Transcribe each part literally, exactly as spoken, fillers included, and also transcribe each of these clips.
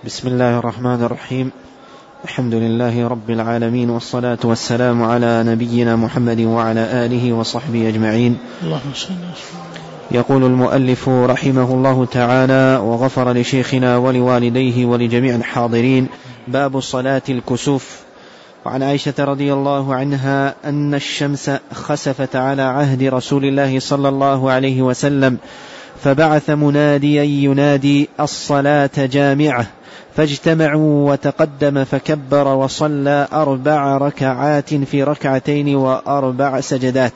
بسم الله الرحمن الرحيم. الحمد لله رب العالمين، والصلاة والسلام على نبينا محمد وعلى آله وصحبه أجمعين. يقول المؤلف رحمه الله تعالى وغفر لشيخنا ولوالديه ولجميع الحاضرين: باب صلاة الكسوف. وعن عائشة رضي الله عنها أن الشمس خسفت على عهد رسول الله صلى الله عليه وسلم، فبعث مناديا ينادي: الصلاة جامعة، فاجتمعوا وتقدم فكبر وصلى أربع ركعات في ركعتين وأربع سجدات.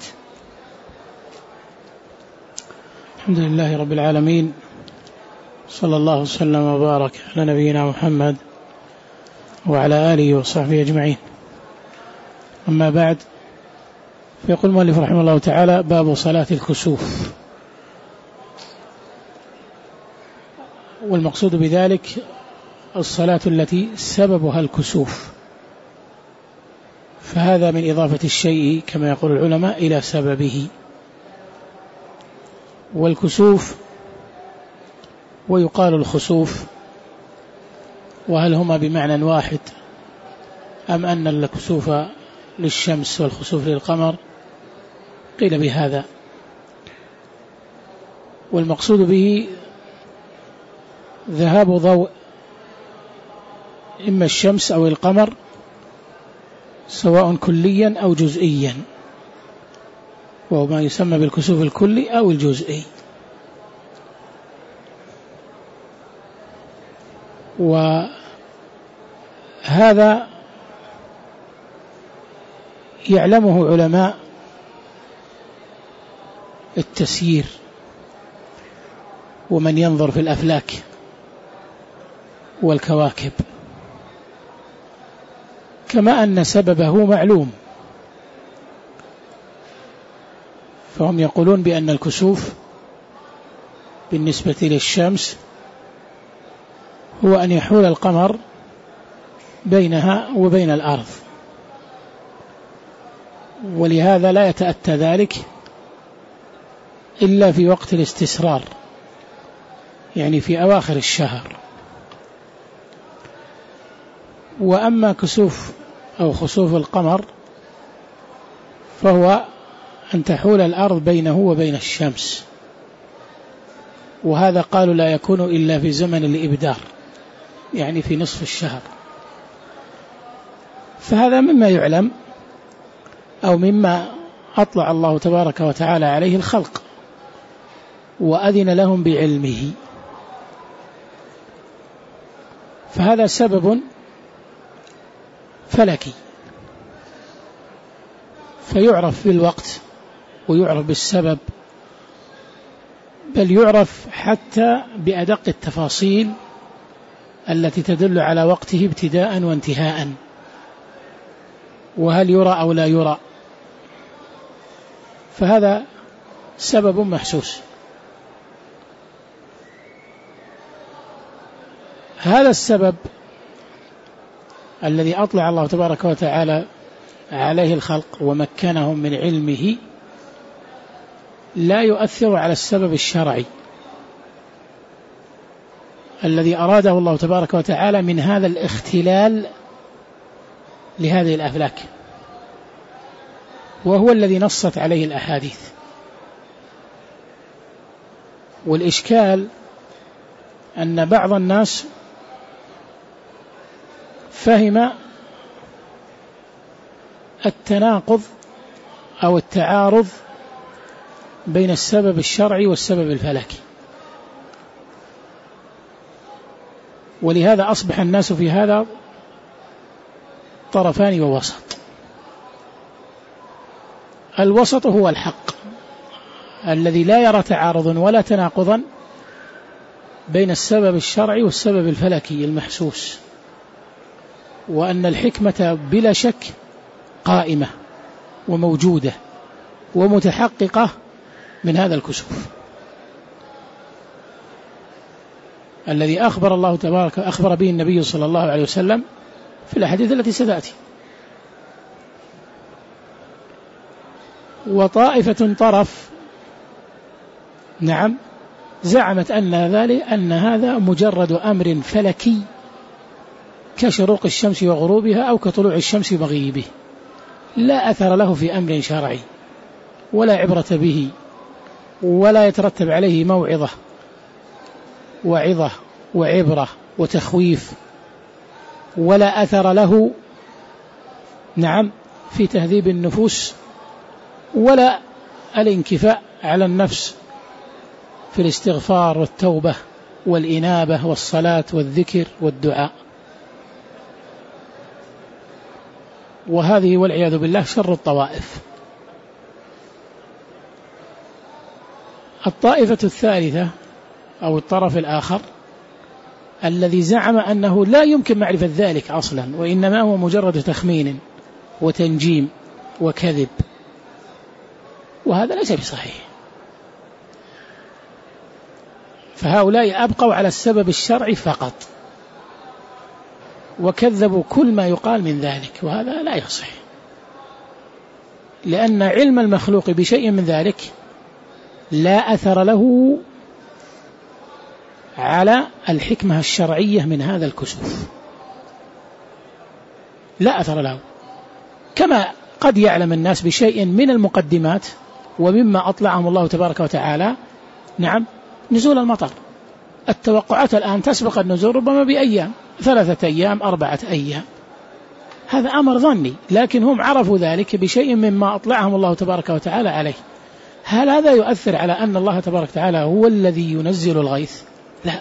الحمد لله رب العالمين، صلى الله وسلم وبارك على نبينا محمد وعلى آله وصحبه أجمعين. أما بعد، فيقول المؤلف رحمه الله تعالى: باب صلاة الكسوف. والمقصود بذلك الصلاة التي سببها الكسوف، فهذا من إضافة الشيء كما يقول العلماء إلى سببه. والكسوف ويقال الخسوف، وهل هما بمعنى واحد أم أن الكسوف للشمس والخسوف للقمر؟ قيل بهذا. والمقصود به ذهاب ضوء إما الشمس أو القمر، سواء كليا أو جزئيا، وهو ما يسمى بالكسوف الكلي أو الجزئي. وهذا يعلمه علماء التسيير ومن ينظر في الأفلاك والكواكب، كما أن سببه معلوم. فهم يقولون بأن الكسوف بالنسبة للشمس هو أن يحول القمر بينها وبين الأرض، ولهذا لا يتأتى ذلك إلا في وقت الاستسرار، يعني في أواخر الشهر. وأما كسوف أو خسوف القمر فهو أن تحول الأرض بينه وبين الشمس، وهذا قالوا لا يكون إلا في زمن الإبدار، يعني في نصف الشهر. فهذا مما يعلم أو مما أطلع الله تبارك وتعالى عليه الخلق وأذن لهم بعلمه، فهذا سبب فلكي، فيعرف بالوقت ويعرف بالسبب، بل يعرف حتى بأدق التفاصيل التي تدل على وقته ابتداء وانتهاء، وهل يرى أو لا يرى. فهذا سبب محسوس. هذا السبب الذي أطلع الله تبارك وتعالى عليه الخلق ومكنهم من علمه لا يؤثر على السبب الشرعي الذي أراده الله تبارك وتعالى من هذا الاختلال لهذه الأفلاك، وهو الذي نصت عليه الأحاديث. والإشكال أن بعض الناس فهم التناقض أو التعارض بين السبب الشرعي والسبب الفلكي، ولهذا أصبح الناس في هذا طرفان ووسط. الوسط هو الحق الذي لا يرى تعارضا ولا تناقضا بين السبب الشرعي والسبب الفلكي المحسوس، وأن الحكمة بلا شك قائمة وموجودة ومتحققة من هذا الكسوف الذي أخبر الله تبارك أخبر به النبي صلى الله عليه وسلم في الأحاديث التي ستأتي. وطائفة طرف نعم زعمت أن ذلك أن هذا مجرد أمر فلكي كشروق الشمس وغروبها أو كطلوع الشمس ومغيبه، لا أثر له في أمر شرعي ولا عبرة به ولا يترتب عليه موعظة وعظة وعبرة وتخويف، ولا أثر له نعم في تهذيب النفوس ولا الانكفاء على النفس في الاستغفار والتوبة والإنابة والصلاة والذكر والدعاء. وهذه والعياذ بالله شر الطوائف. الطائفة الثالثة أو الطرف الآخر الذي زعم أنه لا يمكن معرفة ذلك أصلا، وإنما هو مجرد تخمين وتنجيم وكذب، وهذا ليس بصحيح. فهؤلاء أبقوا على السبب الشرعي فقط وكذبوا كل ما يقال من ذلك، وهذا لا يصح، لأن علم المخلوق بشيء من ذلك لا أثر له على الحكمة الشرعية من هذا الكسوف، لا أثر له، كما قد يعلم الناس بشيء من المقدمات ومما أطلعهم الله تبارك وتعالى نعم نزول المطر. التوقعات الآن تسبق النزول ربما بأيام، ثلاثة أيام أربعة أيام، هذا أمر ظني، لكن هم عرفوا ذلك بشيء مما أطلعهم الله تبارك وتعالى عليه. هل هذا يؤثر على أن الله تبارك وتعالى هو الذي ينزل الغيث؟ لا.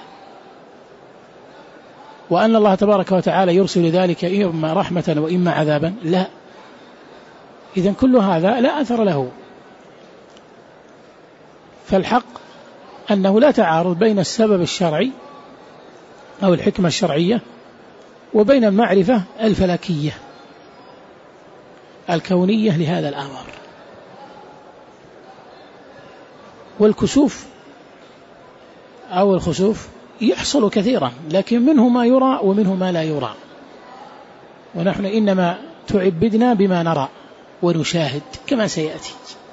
وأن الله تبارك وتعالى يرسل ذلك إما رحمة وإما عذابا؟ لا. إذن كل هذا لا أثر له. فالحق أنه لا تعارض بين السبب الشرعي أو الحكمة الشرعية وبين المعرفة الفلكية الكونية لهذا الأمر. والكسوف أو الخسوف يحصل كثيرا، لكن منه ما يرى ومنه ما لا يرى، ونحن إنما تعبدنا بما نرى ونشاهد كما سيأتي.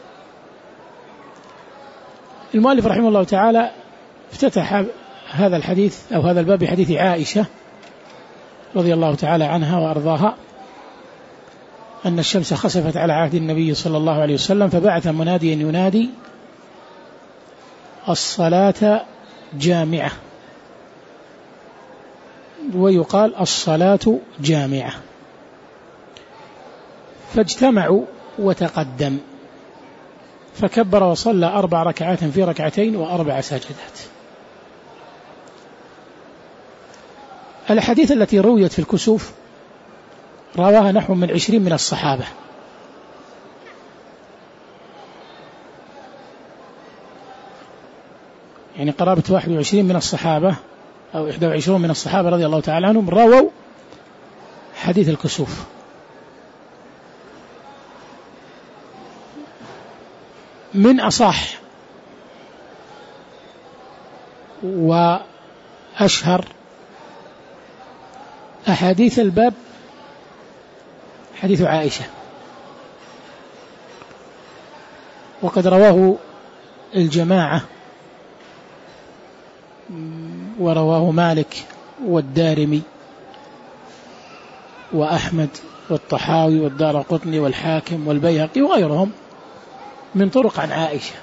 المؤلف رحمه الله تعالى افتتح هذا الحديث أو هذا الباب بحديث عائشة رضي الله تعالى عنها وأرضاها أن الشمس خسفت على عهد النبي صلى الله عليه وسلم فبعث مناديا ينادي الصلاة جامعة، ويقال الصلاة جامعة، فاجتمعوا وتقدم فكبر وصلى أربع ركعات في ركعتين وأربع سجدات. الحديث التي رويت في الكسوف رواها نحو من عشرين من الصحابة، يعني قرابة واحد وعشرين من الصحابة أو إحدى وعشرون من الصحابة رضي الله تعالى عنهم رووا حديث الكسوف. من أصح وأشهر أحاديث الباب حديث عائشة، وقد رواه الجماعة ورواه مالك والدارمي وأحمد والطحاوي والدارقطني والحاكم والبيهقي وغيرهم من طرق عن عائشة.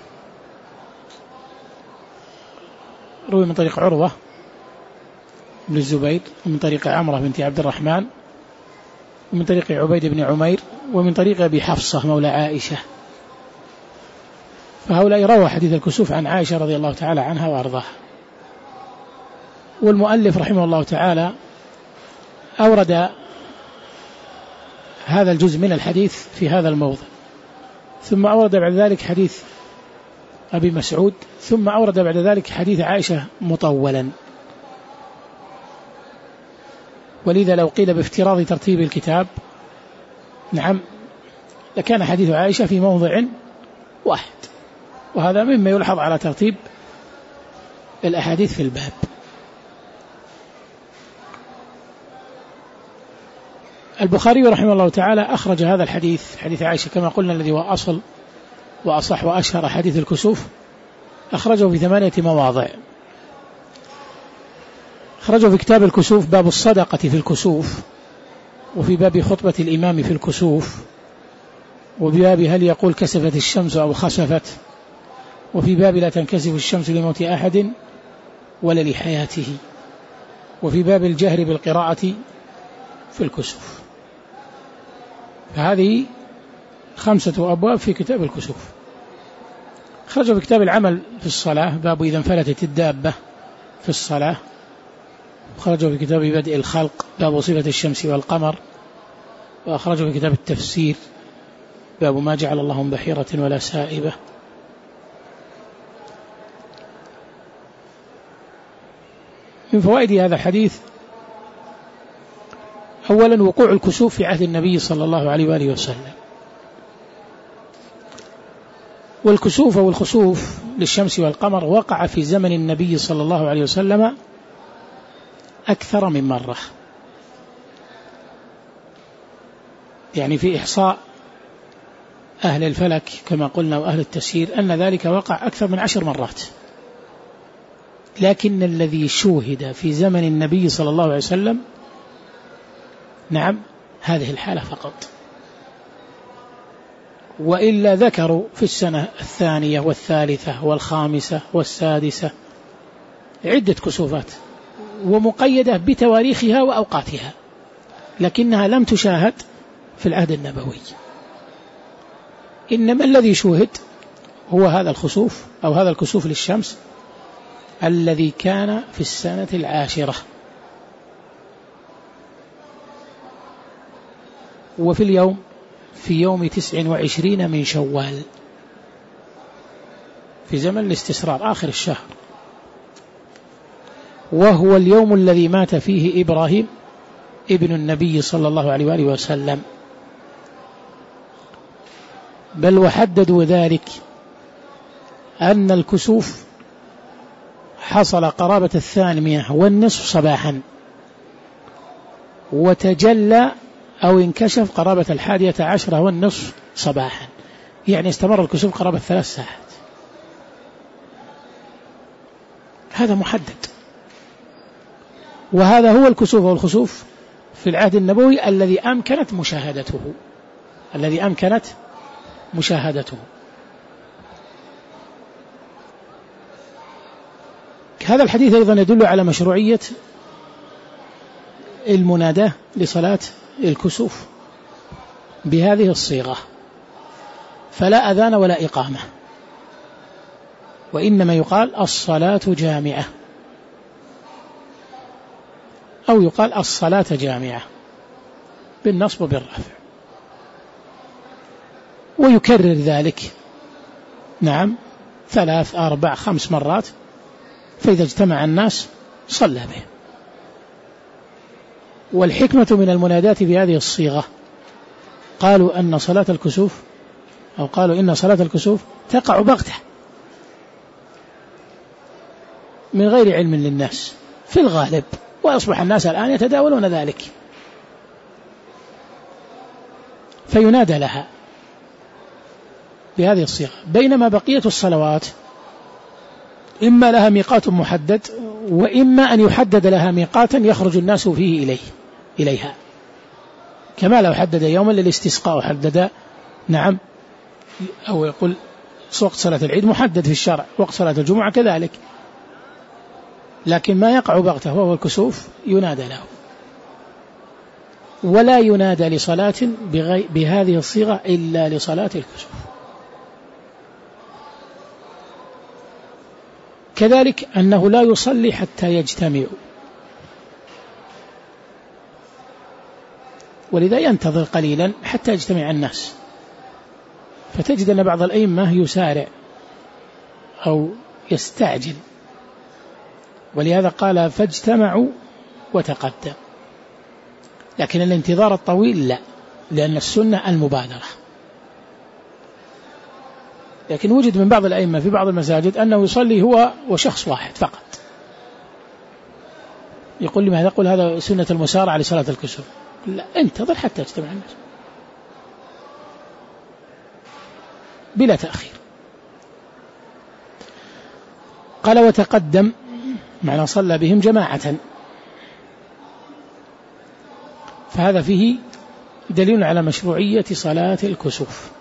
روي من طريق عروة بن الزبير، ومن طريق عمرة بنت عبد الرحمن، ومن طريق عبيد بن عمير، ومن طريق أبي حفصة مولى عائشة. فهؤلاء روى حديث الكسوف عن عائشة رضي الله تعالى عنها وأرضاها. والمؤلف رحمه الله تعالى أورد هذا الجزء من الحديث في هذا الموضع، ثم أورد بعد ذلك حديث أبي مسعود، ثم أورد بعد ذلك حديث عائشة مطولا. ولذا لو قيل بافتراض ترتيب الكتاب نعم لكان حديث عائشة في موضع واحد، وهذا مما يلحظ على ترتيب الأحاديث في الباب. البخاري رحمه الله تعالى أخرج هذا الحديث حديث عائشة كما قلنا الذي هو أصل وأصح وأشهر حديث الكسوف، أخرجه في ثمانية مواضع. خرجوا في كتاب الكسوف باب الصدقة في الكسوف، وفي باب خطبة الإمام في الكسوف، وبباب هل يقول كسفت الشمس أو خسفت، وفي باب لا تنكسف الشمس لموت أحد ولا لحياته، وفي باب الجهر بالقراءة في الكسوف. فهذه خمسة أبواب في كتاب الكسوف. خرجوا في كتاب العمل في الصلاة باب إذا انفلتت الدابة في الصلاة. خرجوا في كتاب بدء الخلق باب صفة الشمس والقمر. وأخرجوا في كتاب التفسير باب ما جعل الله من بحيرة ولا سائبة. من فوائد هذا الحديث أولا وقوع الكسوف في عهد النبي صلى الله عليه وآله وسلم، والكسوف أو الخسوف للشمس والقمر وقع في زمن النبي صلى الله عليه وسلم أكثر من مرة، يعني في إحصاء أهل الفلك كما قلنا وأهل التسيير أن ذلك وقع أكثر من عشر مرات، لكن الذي شوهد في زمن النبي صلى الله عليه وسلم نعم هذه الحالة فقط، وإلا ذكروا في السنة الثانية والثالثة والخامسة والسادسة عدة كسوفات ومقيدة بتواريخها وأوقاتها، لكنها لم تشاهد في العهد النبوي. إنما الذي شوهد هو هذا الخسوف أو هذا الكسوف للشمس الذي كان في السنة العاشرة، وفي اليوم في يوم تسع وعشرين من شوال في زمن الاستسرار آخر الشهر، وهو اليوم الذي مات فيه إبراهيم ابن النبي صلى الله عليه وآله وسلم. بل وحددوا ذلك أن الكسوف حصل قرابة الثانية والنصف صباحا، وتجلى أو انكشف قرابة الحادية عشرة والنصف صباحا، يعني استمر الكسوف قرابة ثلاث ساعات. هذا محدد، وهذا هو الكسوف والخسوف في العهد النبوي الذي أمكنت مشاهدته الذي أمكنت مشاهدته. هذا الحديث أيضا يدل على مشروعية المناداة لصلاة الكسوف بهذه الصيغة، فلا أذان ولا إقامة، وإنما يقال الصلاة جامعة أو يقال الصلاة جامعة بالنصب وبالرفع، ويكرر ذلك نعم ثلاث أربع خمس مرات، فإذا اجتمع الناس صلى به. والحكمة من المنادات في هذه الصيغة قالوا أن صلاة الكسوف أو قالوا إن صلاة الكسوف تقع بغتة من غير علم للناس في الغالب، وأصبح الناس الآن يتداولون ذلك، فينادى لها بهذه الصيغة، بينما بقية الصلوات إما لها ميقات محدد وإما أن يحدد لها ميقاتا يخرج الناس فيه إليه إليها، كما لو حدد يوما للاستسقاء وحدد نعم أو يقول وقت صلاة العيد محدد في الشرع، وقت صلاة الجمعة كذلك، لكن ما يقع بغته وهو الكسوف ينادى له، ولا ينادى لصلاة بهذه الصيغة إلا لصلاة الكسوف. كذلك أنه لا يصلي حتى يجتمع، ولذا ينتظر قليلا حتى يجتمع الناس، فتجد أن بعض الأئمة يسارع أو يستعجل، ولهذا قال فاجتمعوا وتقدم، لكن الانتظار الطويل لا، لأن السنة المبادرة. لكن وجد من بعض الأئمة في بعض المساجد أنه يصلي هو وشخص واحد فقط، يقول لماذا؟ يقول هذا سنة المسارعة لصلاة الكسوف، لا، انتظر حتى يجتمع الناس بلا تأخير. قال وتقدم معنى صلى بهم جماعة، فهذا فيه دليل على مشروعية صلاة الكسوف.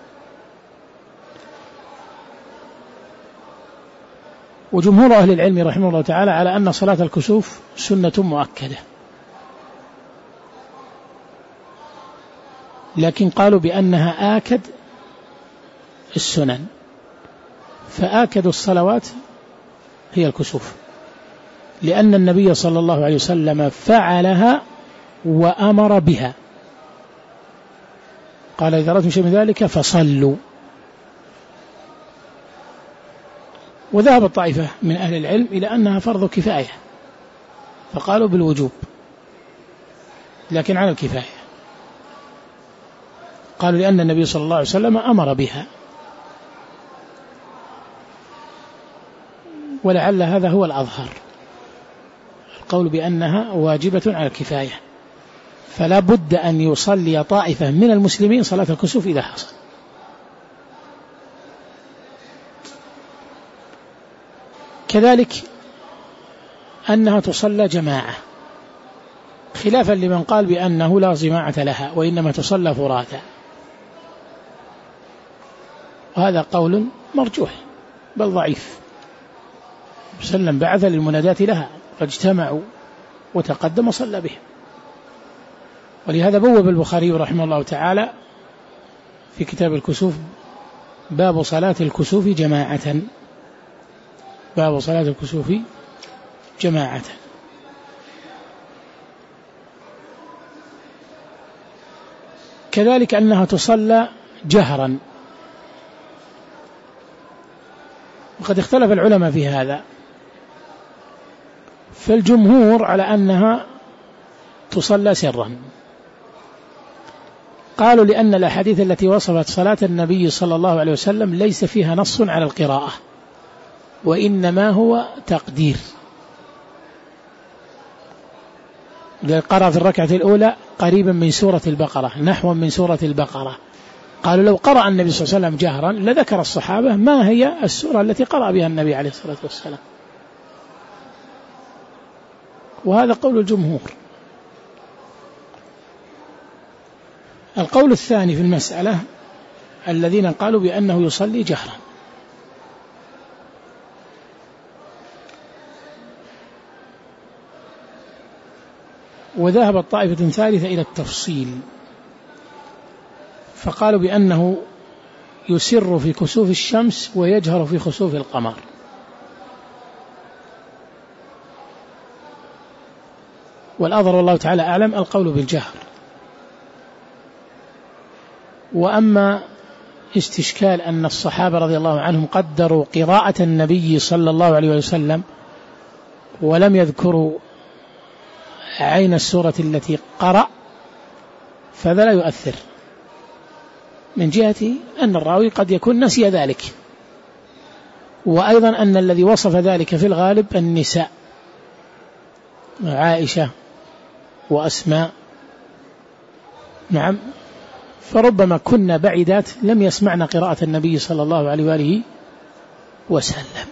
وجمهور أهل العلم رحمه الله تعالى على أن صلاة الكسوف سنة مؤكدة، لكن قالوا بأنها آكد السنن، فآكد الصلوات هي الكسوف، لأن النبي صلى الله عليه وسلم فعلها وأمر بها، قال إذا رأيتم شيء من ذلك فصلوا. وذهب الطائفة من أهل العلم إلى أنها فرض كفاية، فقالوا بالوجوب لكن على الكفاية، قالوا لأن النبي صلى الله عليه وسلم أمر بها، ولعل هذا هو الأظهر، القول بأنها واجبة على الكفاية، فلا بد أن يصلي طائفة من المسلمين صلاة الكسوف إذا حصل. كذلك أنها تصلى جماعة، خلافا لمن قال بأنه لا جماعة لها وإنما تصلى فرادا، وهذا قول مرجوح بل ضعيف. وسلم بعث للمنادات لها فاجتمعوا وتقدم وصلى بهم، ولهذا بوب البخاري رحمه الله تعالى في كتاب الكسوف باب صلاة الكسوف جماعة، باب صلاة الكسوف جماعة. كذلك أنها تصلى جهرا، وقد اختلف العلماء في هذا، فالجمهور على أنها تصلى سرا، قالوا لأن الأحاديث التي وصفت صلاة النبي صلى الله عليه وسلم ليس فيها نص على القراءة، وإنما هو تقدير. قرأ في الركعة الأولى قريبا من سورة البقرة، نحو من سورة البقرة، قالوا لو قرأ النبي صلى الله عليه وسلم جهرا لذكر الصحابة ما هي السورة التي قرأ بها النبي عليه الصلاة والسلام، وهذا قول الجمهور. القول الثاني في المسألة الذين قالوا بأنه يصلي جهرا، وذهب طائفة ثالثة إلى التفصيل، فقالوا بأنه يسر في كسوف الشمس ويجهر في خسوف القمر، والأظهر والله تعالى أعلم القول بالجهر. وأما استشكال أن الصحابة رضي الله عنهم قدروا قراءة النبي صلى الله عليه وسلم ولم يذكروا عين السورة التي قرأ، فهذا لا يؤثر، من جهة أن الراوي قد يكون نسي ذلك، وأيضا أن الذي وصف ذلك في الغالب النساء، عائشة وأسماء، نعم، فربما كنا بعيدات لم يسمعنا قراءة النبي صلى الله عليه وآله وسلم،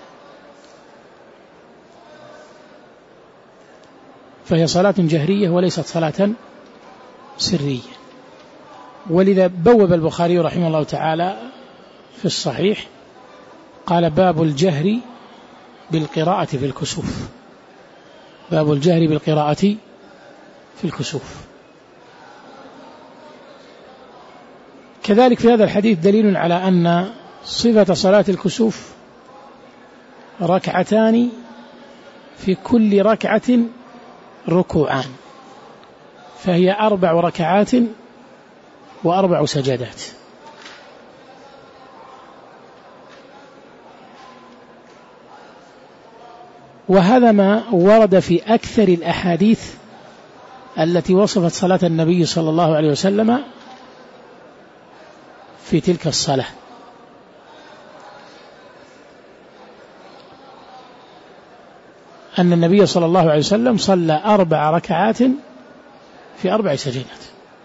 فهي صلاة جهرية وليست صلاة سرية. ولذا بوب البخاري رحمه الله تعالى في الصحيح قال باب الجهر بالقراءة في الكسوف، باب الجهر بالقراءة في الكسوف. كذلك في هذا الحديث دليل على أن صفة صلاة الكسوف ركعتان في كل ركعة ركوعان، فهي أربع ركعات وأربع سجدات. وهذا ما ورد في أكثر الأحاديث التي وصفت صلاة النبي صلى الله عليه وسلم في تلك الصلاة، أن النبي صلى الله عليه وسلم صلى أربع ركعات في أربع سجدات.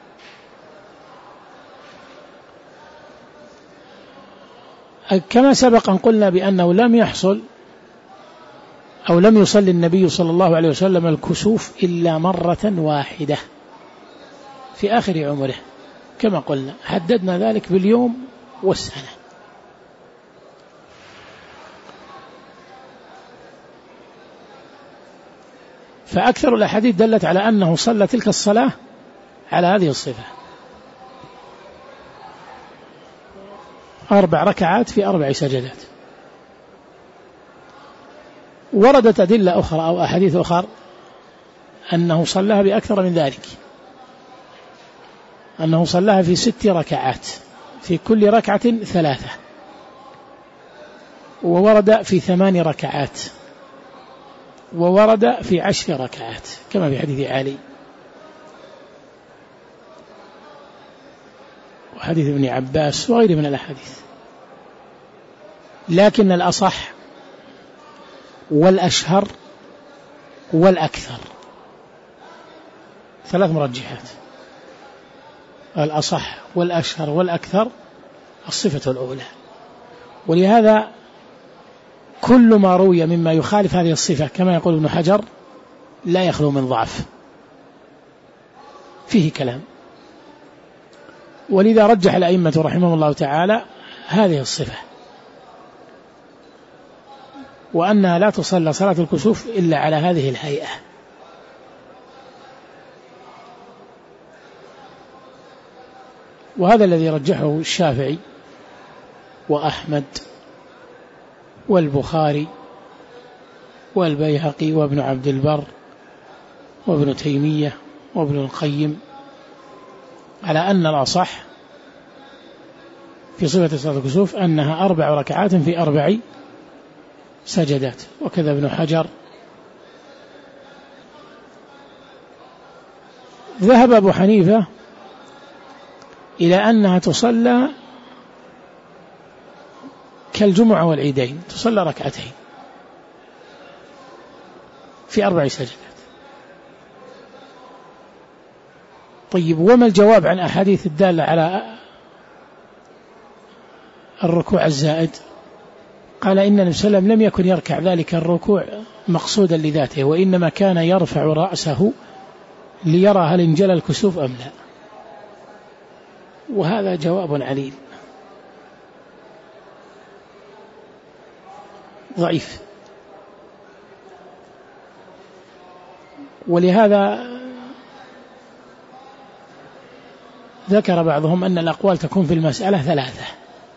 كما سبق أن قلنا بأنه لم يحصل أو لم يصلي النبي صلى الله عليه وسلم الكسوف إلا مرة واحدة، في آخر عمره، كما قلنا حددنا ذلك باليوم والسنة. فأكثر الأحاديث دلت على أنه صلى تلك الصلاة على هذه الصفة، أربع ركعات في أربع سجدات. وردت أدلة أخرى أو أحاديث أخرى أنه صلاها بأكثر من ذلك، أنه صلاها في ست ركعات في كل ركعة ثلاثة، وورد في ثمان ركعات، وورد في عشر ركعات كما في حديث علي وحديث ابن عباس وغيره من الأحاديث. لكن الأصح والأشهر والأكثر ثلاث مرجحات، الأصح والأشهر والأكثر الصفة الأولى. ولهذا كل ما روي مما يخالف هذه الصفة كما يقول ابن حجر لا يخلو من ضعف، فيه كلام. ولذا رجح الأئمة رحمهم الله تعالى هذه الصفة، وأنها لا تصلى صلاة الكسوف إلا على هذه الهيئة. وهذا الذي رجحه الشافعي وأحمد والبخاري والبيهقي وابن عبد البر وابن تيمية وابن القيم، على أن الأصح في صفة صلاة الكسوف أنها أربع ركعات في أربع سجدات. وكذا ابن حجر. ذهب أبو حنيفة إلى أنها تصلى كالجمعة والعيدين، تصلى ركعتين في أربع سجدات. طيب، وما الجواب عن أحاديث الدالة على الركوع الزائد؟ قال إن النبي صلى الله عليه وسلم لم يكن يركع ذلك الركوع مقصودا لذاته، وإنما كان يرفع رأسه ليرى هل انجلى الكسوف أم لا. وهذا جواب عليل ضعيف. ولهذا ذكر بعضهم أن الأقوال تكون في المسألة ثلاثة: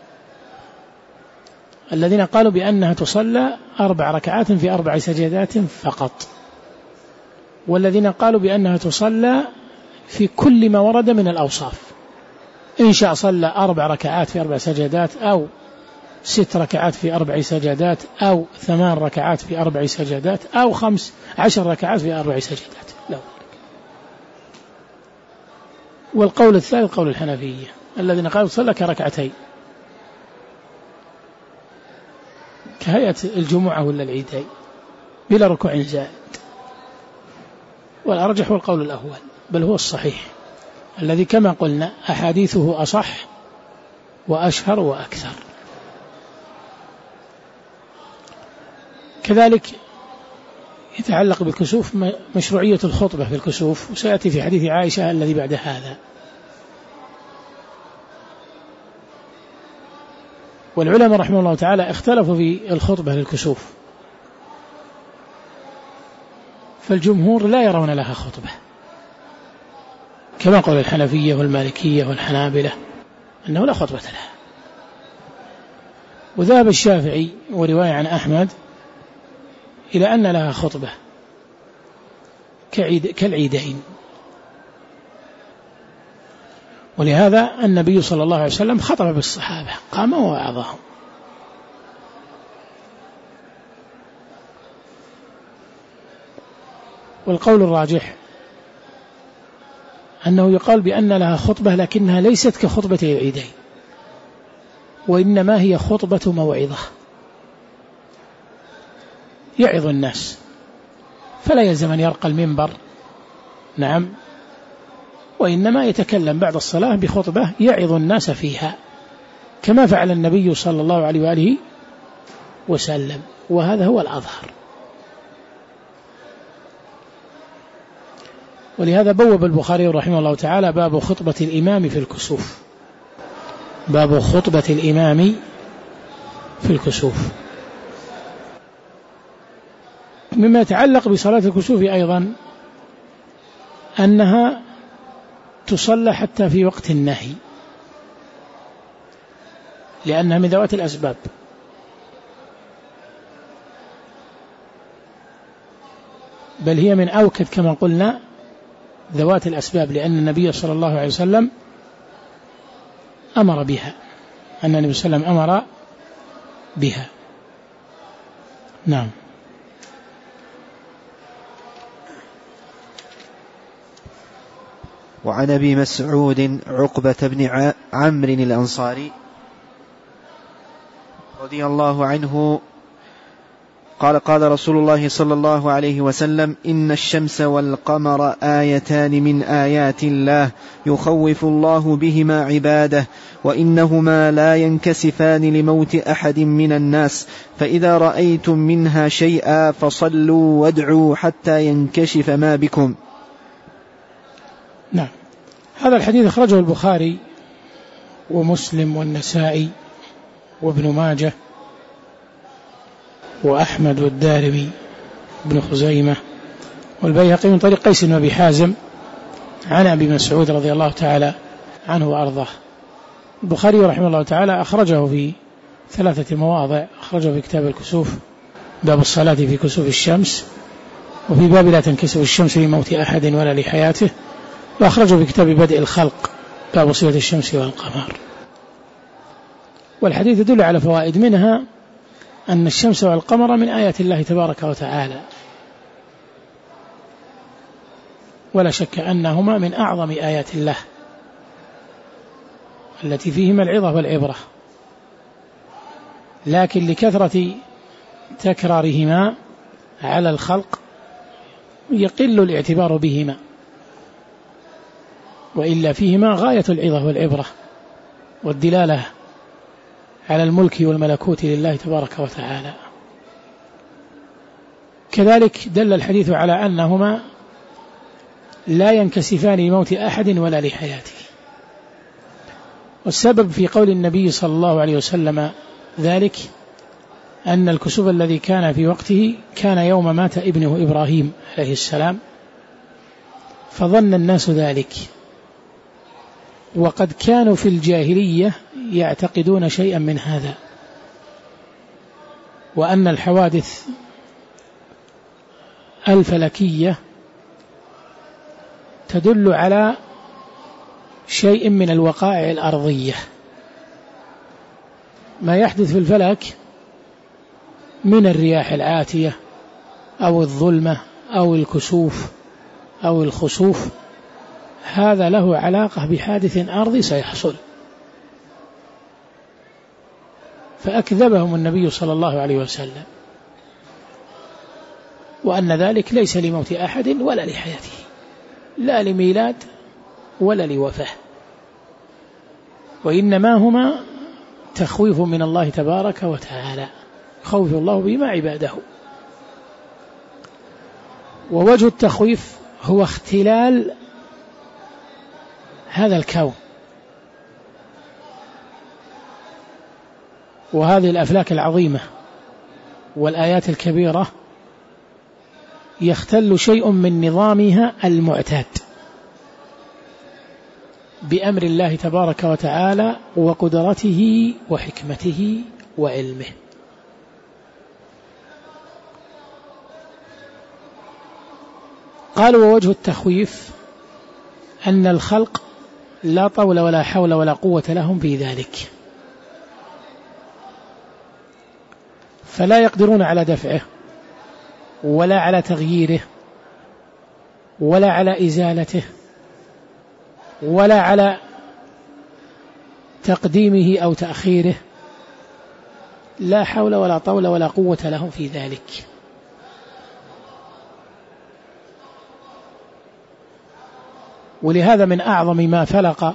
الذين قالوا بأنها تصلى أربع ركعات في أربع سجدات فقط، والذين قالوا بأنها تصلى في كل ما ورد من الأوصاف، إن شاء صلى أربع ركعات في أربع سجدات، أو ست ركعات في أربع سجدات، أو ثمان ركعات في أربع سجدات، أو خمس عشر ركعات في أربع سجدات، لا. والقول الثالث قول الحنفية الذين قالوا صلى كركعتين كهيئة الجمعة ولا العيدين بلا ركوع زائد. والأرجح هو القول الأول، بل هو الصحيح الذي كما قلنا أحاديثه أصح وأشهر وأكثر. كذلك يتعلق بالكسوف مشروعية الخطبة في الكسوف، وسيأتي في حديث عائشة الذي بعد هذا. والعلماء رحمه الله تعالى اختلفوا في الخطبة للكسوف، فالجمهور لا يرون لها خطبة كما قال الحنفية والمالكية والحنابلة أنه لا خطبة لها. وذهب الشافعي ورواية عن أحمد إلى أن لها خطبة كالعيدين. ولهذا النبي صلى الله عليه وسلم خطب بالصحابة، قام ووعظهم. والقول الراجح أنه يقال بأن لها خطبة لكنها ليست كخطبة العيدين، وإنما هي خطبة موعظة يعظ الناس، فلا يلزم أن يرقى المنبر، نعم، وإنما يتكلم بعد الصلاة بخطبة يعظ الناس فيها كما فعل النبي صلى الله عليه وآله وسلم، وهذا هو الأظهر. ولهذا بوب البخاري رحمه الله تعالى باب خطبة الإمام في الكسوف، باب خطبة الإمام في الكسوف. مما يتعلق بصلاة الكسوف أيضا أنها تصلى حتى في وقت النهي، لأنها من ذوات الأسباب، بل هي من أوكد كما قلنا ذوات الأسباب، لأن النبي صلى الله عليه وسلم أمر بها، أن النبي صلى الله عليه وسلم أمر بها. نعم. وعن أبي مسعود عقبة بن عمرو الأنصاري رضي الله عنه قال قال رسول الله صلى الله عليه وسلم: إن الشمس والقمر آيتان من آيات الله يخوف الله بهما عباده، وإنهما لا ينكسفان لموت أحد من الناس، فإذا رأيتم منها شيئا فصلوا وادعوا حتى ينكشف ما بكم. نعم. هذا الحديث أخرجه البخاري ومسلم والنسائي وابن ماجه وأحمد والدارمي بن خزيمة والبيهقي من طريق قيس بن أبي حازم عن أبي مسعود رضي الله تعالى عنه وأرضاه. البخاري رحمه الله تعالى أخرجه في ثلاثة مواضع، أخرجه في كتاب الكسوف باب الصلاة في كسوف الشمس، وفي باب لا تنكسف الشمس لموت أحد ولا لحياته، وأخرجه في كتاب بدء الخلق باب صفة الشمس والقمر. والحديث يدل على فوائد، منها أن الشمس والقمر من آيات الله تبارك وتعالى، ولا شك أنهما من أعظم آيات الله التي فيهما العظة والعبرة، لكن لكثرة تكرارهما على الخلق يقل الاعتبار بهما، وإلا فيهما غاية العظة والعبرة والدلالة على الملك والملكوت لله تبارك وتعالى. كذلك دل الحديث على أنهما لا ينكسفان لموت أحد ولا لحياته، والسبب في قول النبي صلى الله عليه وسلم ذلك أن الكسوف الذي كان في وقته كان يوم مات ابنه إبراهيم عليه السلام، فظن الناس ذلك، وقد كانوا في الجاهلية يعتقدون شيئا من هذا، وأن الحوادث الفلكية تدل على شيء من الوقائع الأرضية، ما يحدث في الفلك من الرياح العاتية أو الظلمة أو الكسوف أو الخسوف، هذا له علاقة بحادث أرضي سيحصل، فأكذبهم النبي صلى الله عليه وسلم، وأن ذلك ليس لموت أحد ولا لحياته، لا لميلاد ولا لوفاة، وإنما هما تخويف من الله تبارك وتعالى، خوف الله بما عباده. ووجه التخويف هو اختلال هذا الكون، وهذه الأفلاك العظيمة والآيات الكبيرة يختل شيء من نظامها المعتاد بأمر الله تبارك وتعالى وقدرته وحكمته وعلمه. قال: ووجه التخويف أن الخلق لا طول ولا حول ولا قوة لهم في ذلك، فلا يقدرون على دفعه ولا على تغييره ولا على إزالته ولا على تقديمه أو تأخيره، لا حول ولا طول ولا قوة لهم في ذلك. ولهذا من أعظم ما فلق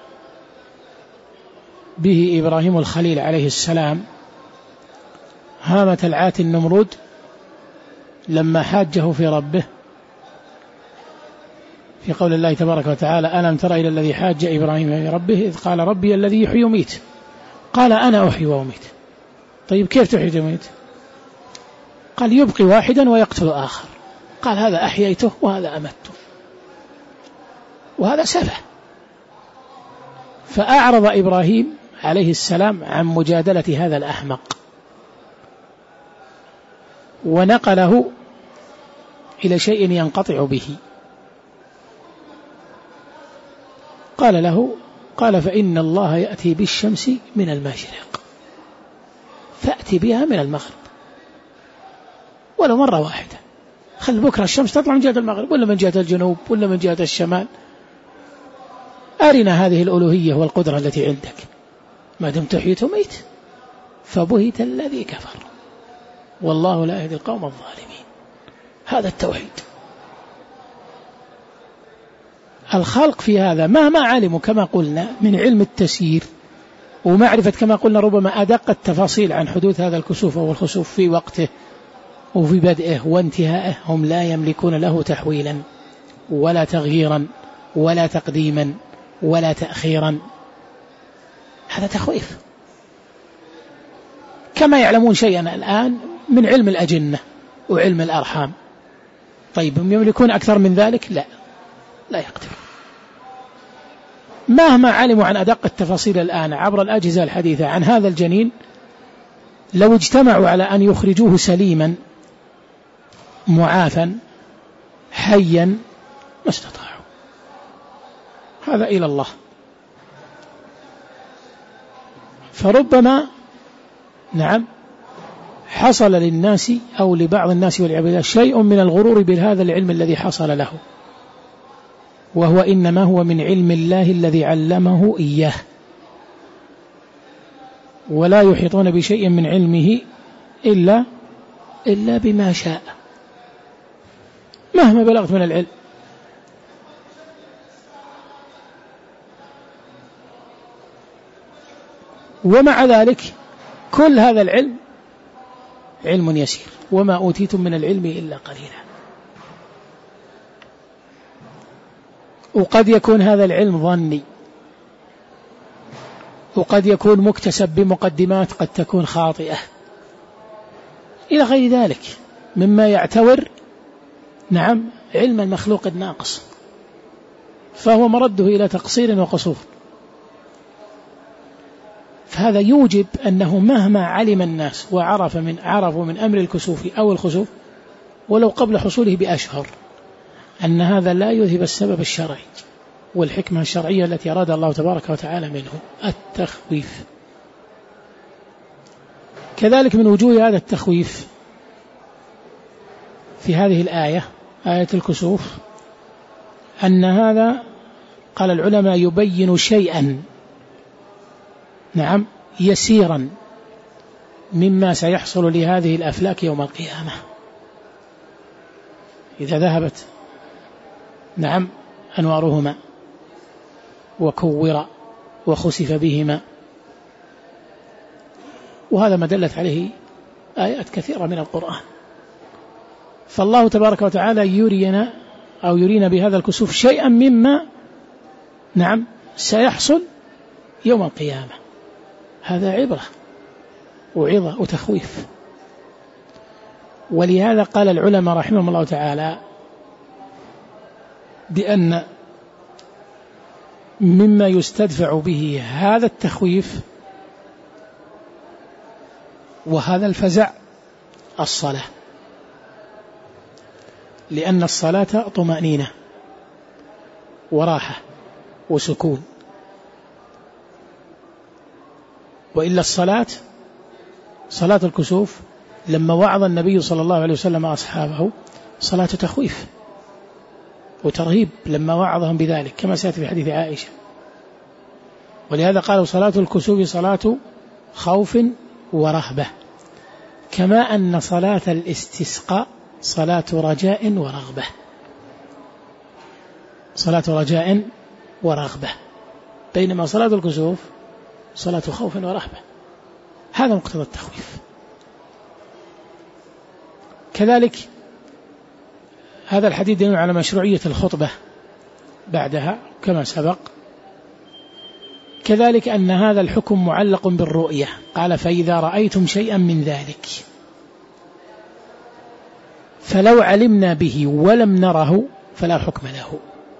به إبراهيم الخليل عليه السلام هامة العات النمرود لما حاجه في ربه، في قول الله تبارك وتعالى ألم تر إلى الذي حاج إبراهيم في ربه إذ قال ربي الذي يحيي ويميت قال أنا أحيي وأميت. طيب كيف تحيي وتميت؟ قال يبقي واحدا ويقتل آخر. قال هذا أحييته وهذا أمته وهذا سفه. فأعرض إبراهيم عليه السلام عن مجادلة هذا الأحمق ونقله إلى شيء ينقطع به. قال له قال فإن الله يأتي بالشمس من المشرق فأتي بها من المغرب ولو مرة واحدة. خل بكرة الشمس تطلع من جهة المغرب ولا من جهة الجنوب ولا من جهة الشمال. أرنا هذه الألوهية والقدرة التي عندك. ما دمت تحيي وميت فبهت الذي كفر والله لا يهدي القوم الظالمين. هذا التوحيد. الخلق في هذا مهما علموا كما قلنا من علم التسيير ومعرفة كما قلنا ربما أدق التفاصيل عن حدوث هذا الكسوف أو الخسوف في وقته وفي بدئه وانتهائه، هم لا يملكون له تحويلا ولا تغييرا ولا تقديما ولا تأخيرا. هذا تخويف. كما يعلمون شيئا الآن من علم الأجنة وعلم الأرحام. طيب هم يملكون أكثر من ذلك؟ لا لا يقدرون. مهما علموا عن أدق التفاصيل الآن عبر الأجهزة الحديثة عن هذا الجنين، لو اجتمعوا على أن يخرجوه سليما معافا حيا ما استطاعوا. هذا إلى الله. فربما نعم حصل للناس أو لبعض الناس والعباد شيء من الغرور بهذا العلم الذي حصل له، وهو إنما هو من علم الله الذي علمه إياه، ولا يحيطون بشيء من علمه إلا إلا بما شاء مهما بلغت من العلم. ومع ذلك كل هذا العلم علم يسير، وما أوتيتم من العلم إلا قليلا. وقد يكون هذا العلم ظني، وقد يكون مكتسب بمقدمات قد تكون خاطئة إلى غير ذلك مما يعتبر نعم علم المخلوق الناقص، فهو مرده إلى تقصير وقصور. فهذا يوجب أنه مهما علم الناس وعرف من عرفوا من أمر الكسوف أو الخسوف ولو قبل حصوله بأشهر، أن هذا لا يذهب السبب الشرعي والحكمة الشرعية التي أراد الله تبارك وتعالى منه التخويف. كذلك من وجوه هذا التخويف في هذه الآية آية الكسوف أن هذا قال العلماء يبين شيئا نعم يسيرا مما سيحصل لهذه الأفلاك يوم القيامة إذا ذهبت نعم أنوارهما وكور وخسف بهما. وهذا ما دلت عليه آيات كثيرة من القرآن. فالله تبارك وتعالى يرينا أو يرينا بهذا الكسوف شيئا مما نعم سيحصل يوم القيامة. هذا عبرة وعظة وتخويف. ولهذا قال العلماء رحمهم الله تعالى بأن مما يستدفع به هذا التخويف وهذا الفزع الصلاة، لأن الصلاة طمأنينة وراحة وسكون، وإلا الصلاة صلاة الكسوف لما وعظ النبي صلى الله عليه وسلم أصحابه صلاة تخويف وترهيب لما وعظهم بذلك كما سيأتي في حديث عائشة. ولهذا قالوا صلاة الكسوف صلاة خوف ورهبة، كما أن صلاة الاستسقاء صلاة رجاء ورغبة، صلاة رجاء ورغبة، بينما صلاة الكسوف صلاة خوف ورهبة. هذا مقتضى التخويف. كذلك هذا الحديث يدل على مشروعية الخطبة بعدها كما سبق. كذلك أن هذا الحكم معلق بالرؤية، قال فإذا رأيتم شيئا من ذلك، فلو علمنا به ولم نره فلا حكم له.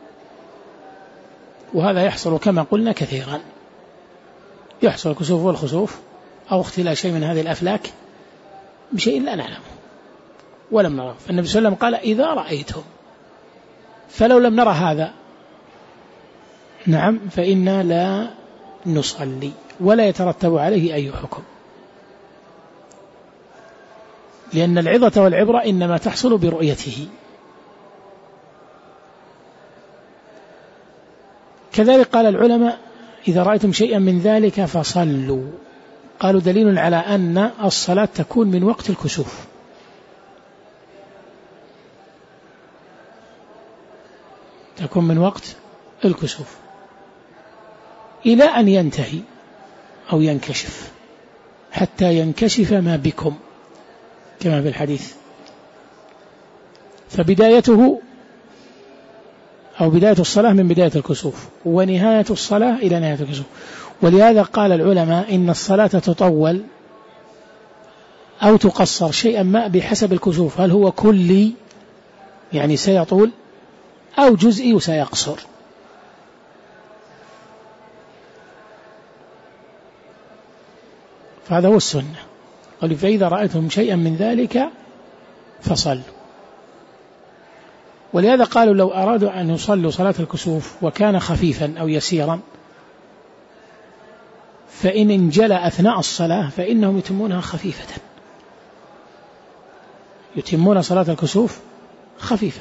وهذا يحصل كما قلنا كثيرا، يحصل الكسوف والخسوف أو اختلاف شيء من هذه الأفلاك بشيء لا نعلمه ولم نره، فالنبي صلى الله عليه وسلم قال إذا رأيتم، فلو لم نرى هذا نعم فإنا لا نصلي ولا يترتب عليه أي حكم، لأن العظة والعبرة إنما تحصل برؤيته. كذلك قال العلماء إذا رأيتم شيئا من ذلك فصلوا، قالوا دليل على أن الصلاة تكون من وقت الكسوف، تكون من وقت الكسوف إلى أن ينتهي أو ينكشف، حتى ينكشف ما بكم كما في الحديث. فبدايته أو بداية الصلاة من بداية الكسوف، ونهاية الصلاة إلى نهاية الكسوف. ولهذا قال العلماء إن الصلاة تطول أو تقصر شيئا ما بحسب الكسوف، هل هو كلي يعني سيطول أو جزئي وسيقصر. فهذا هو السنة. قال فإذا رأيتم شيئا من ذلك فصلوا. ولهذا قالوا لو أرادوا أن يصلوا صلاة الكسوف وكان خفيفا أو يسيرا فإن انجلى أثناء الصلاة فإنهم يتمونها خفيفة، يتمون صلاة الكسوف خفيفة،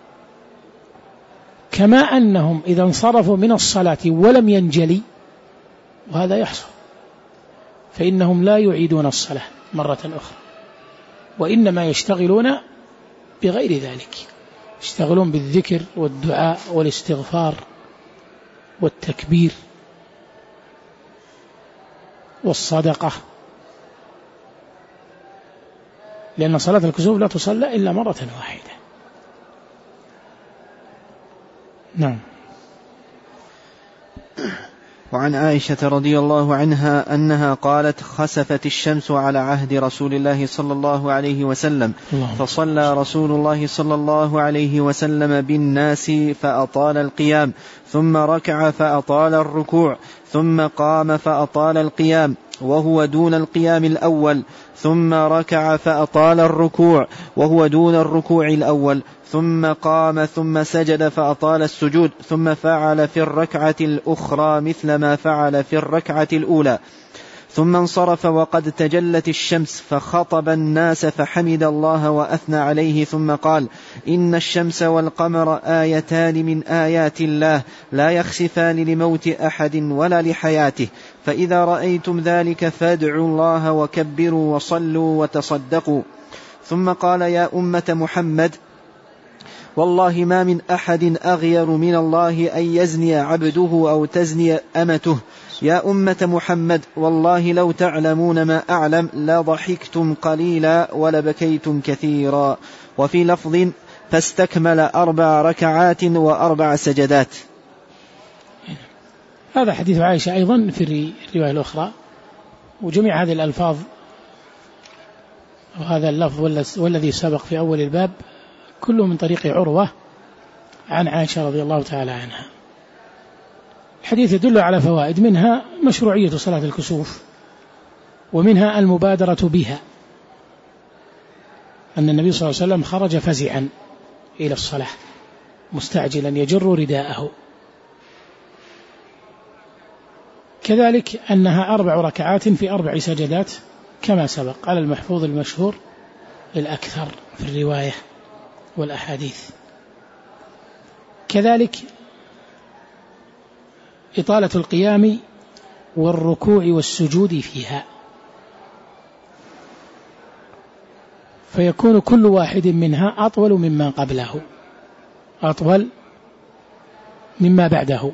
كما أنهم إذا انصرفوا من الصلاة ولم ينجلي، وهذا يحصل، فإنهم لا يعيدون الصلاة مرة أخرى، وإنما يشتغلون بغير ذلك، يشتغلون بالذكر والدعاء والاستغفار والتكبير والصدقة، لأن صلاة الكسوف لا تصلى إلا مرة واحدة. نعم. وعن عائشة رضي الله عنها أنها قالت خسفت الشمس على عهد رسول الله صلى الله عليه وسلم، فصلى رسول الله صلى الله عليه وسلم بالناس فأطال القيام، ثم ركع فأطال الركوع، ثم قام فأطال القيام وهو دون القيام الأول، ثم ركع فأطال الركوع وهو دون الركوع الأول، ثم قام ثم سجد فأطال السجود، ثم فعل في الركعة الأخرى مثل ما فعل في الركعة الأولى، ثم انصرف وقد تجلت الشمس فخطب الناس فحمد الله وأثنى عليه، ثم قال إن الشمس والقمر آيتان من آيات الله لا يخسفان لموت أحد ولا لحياته، فإذا رأيتم ذلك فادعوا الله وكبروا وصلوا وتصدقوا. ثم قال يا أمة محمد والله ما من أحد أغير من الله أن يزني عبده أو تزني أمته، يا أمة محمد والله لو تعلمون ما أعلم لضحكتم قليلا ولبكيتم كثيرا. وفي لفظ فاستكمل أربع ركعات وأربع سجدات. هذا حديث عائشة أيضا في الرواية الأخرى، وجميع هذه الألفاظ وهذا اللفظ والذي سبق في أول الباب كله من طريق عروة عن عائشة رضي الله تعالى عنها. الحديث يدل على فوائد، منها مشروعية صلاة الكسوف، ومنها المبادرة بها، أن النبي صلى الله عليه وسلم خرج فزعا إلى الصلاة مستعجلا يجر رداءه. كذلك أنها أربع ركعات في أربع سجدات كما سبق على المحفوظ المشهور الأكثر في الرواية والأحاديث. كذلك إطالة القيام والركوع والسجود فيها، فيكون كل واحد منها أطول مما قبله، أطول مما بعده،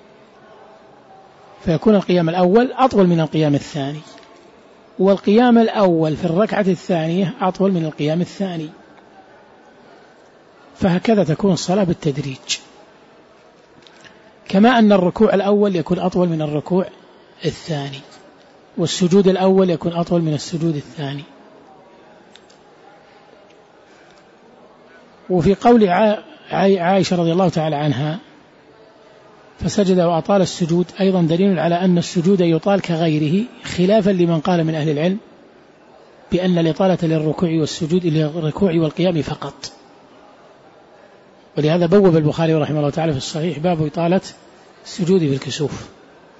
فيكون القيام الأول أطول من القيام الثاني، والقيام الأول في الركعة الثانية أطول من القيام الثاني، فهكذا تكون الصلاة بالتدريج. كما أن الركوع الأول يكون أطول من الركوع الثاني، والسجود الأول يكون أطول من السجود الثاني. وفي قول عائشة رضي الله تعالى عنها فسجد وأطال السجود أيضا دليل على أن السجود يطال كغيره، خلافا لمن قال من أهل العلم بأن الإطالة للركوع والسجود للركوع والقيام فقط. ولهذا بوب البخاري رحمه الله تعالى في الصحيح باب إطالة السجود في الكسوف.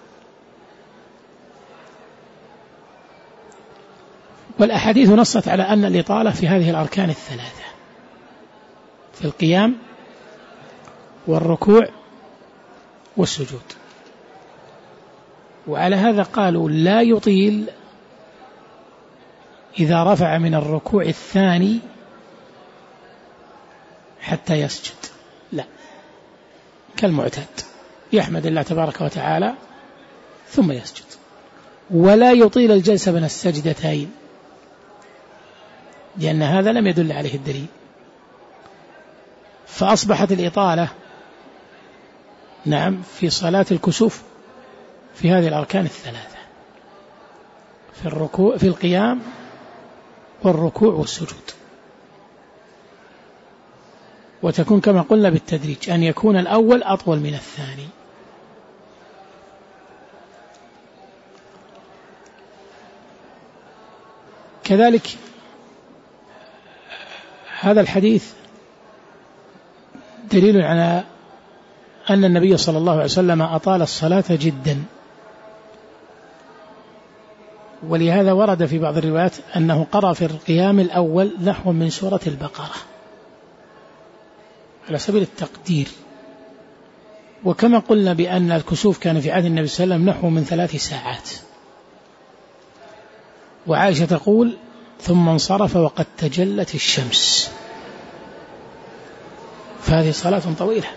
والأحاديث نصت على أن الإطالة في هذه الأركان الثلاثة، في القيام والركوع والسجود. وعلى هذا قالوا لا يطيل إذا رفع من الركوع الثاني حتى يسجد، لا، كالمعتاد يحمد الله تبارك وتعالى ثم يسجد. ولا يطيل الجلسة بين السجدتين، لأن هذا لم يدل عليه الدليل. فأصبحت الإطالة نعم في صلاة الكسوف في هذه الأركان الثلاثة، في الركوع في القيام والركوع والسجود. وتكون كما قلنا بالتدريج، أن يكون الأول أطول من الثاني. كذلك هذا الحديث دليل على أن النبي صلى الله عليه وسلم أطال الصلاة جدا. ولهذا ورد في بعض الروايات أنه قرأ في القيام الأول نحو من سورة البقرة على سبيل التقدير. وكما قلنا بأن الكسوف كان في عهد النبي صلى الله عليه وسلم نحو من ثلاث ساعات. وعائشة تقول ثم انصرف وقد تجلت الشمس، فهذه صلاة طويلة.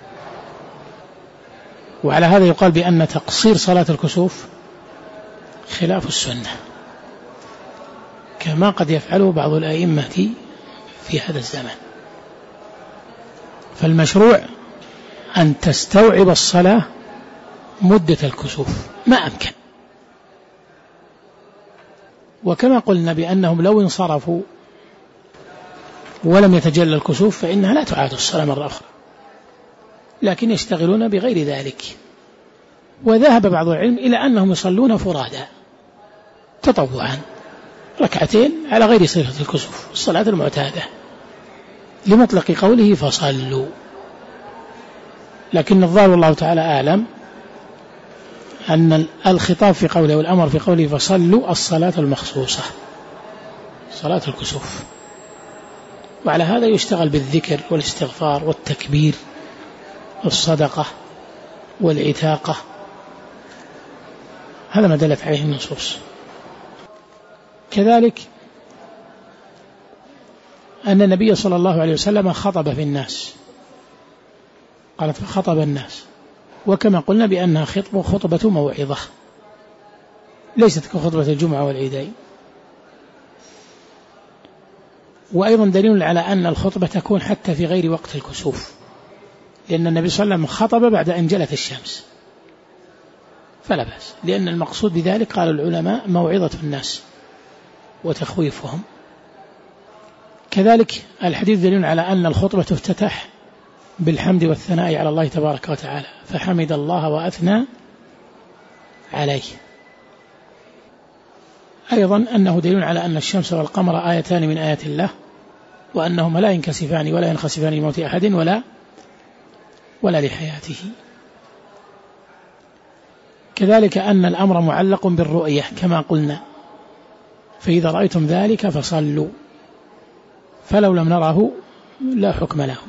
وعلى هذا يقال بأن تقصير صلاة الكسوف خلاف السنة، كما قد يفعله بعض الأئمة في هذا الزمن. فالمشروع أن تستوعب الصلاة مدة الكسوف ما أمكن. وكما قلنا بأنهم لو انصرفوا ولم يتجلى الكسوف فإنها لا تعاد الصلاة مرة أخرى، لكن يشتغلون بغير ذلك. وذهب بعض العلم إلى أنهم يصلون فرادا تطوعا ركعتين على غير صفة الكسوف، الصلاة المعتادة، لمطلق قوله فصلوا. لكن الظاهر والله تعالى أعلم أن الخطاب في قوله والأمر في قوله فصلوا الصلاة المخصوصة، صلاة الكسوف. وعلى هذا يشتغل بالذكر والاستغفار والتكبير والصدقة والعتاقة، هذا ما دلت عليه النصوص. كذلك أن النبي صلى الله عليه وسلم خطب في الناس، قالت فخطب الناس، وكما قلنا بأنها خطبة خطبة موعظة ليست كخطبة الجمعة والعيدين. وأيضا دليل على أن الخطبة تكون حتى في غير وقت الكسوف، لأن النبي صلى الله عليه وسلم خطب بعد أن جلت الشمس فلا بأس، لأن المقصود بذلك قال العلماء موعظة الناس وتخويفهم. كذلك الحديث دليل على أن الخطبة تفتتح بالحمد والثناء على الله تبارك وتعالى، فحمد الله وأثنى عليه. أيضا أنه دليل على أن الشمس والقمر آيتان من آيات الله، وأنهما لا ينكسفان ولا ينخسفان لموت أحد ولا ولا لحياته. كذلك أن الأمر معلق بالرؤية كما قلنا، فإذا رأيتم ذلك فصلوا، فلو لم نره لا حكم له.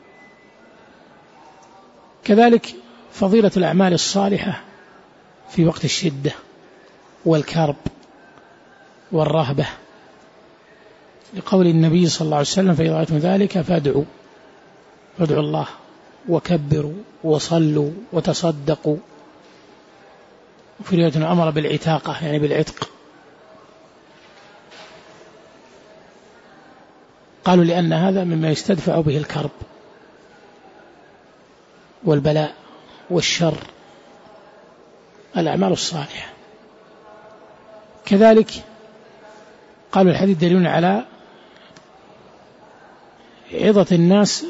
كذلك فضيلة الأعمال الصالحة في وقت الشدة والكرب والرهبة، لقول النبي صلى الله عليه وسلم فإذا رأيتم ذلك فادعوا فادعوا الله وكبروا وصلوا وتصدقوا. وفي رواية أمر بالعتاقة يعني بالعتق، قالوا لأن هذا مما يستدفع به الكرب والبلاء والشر، الأعمال الصالحة. كذلك قالوا الحديث دليل على عظة الناس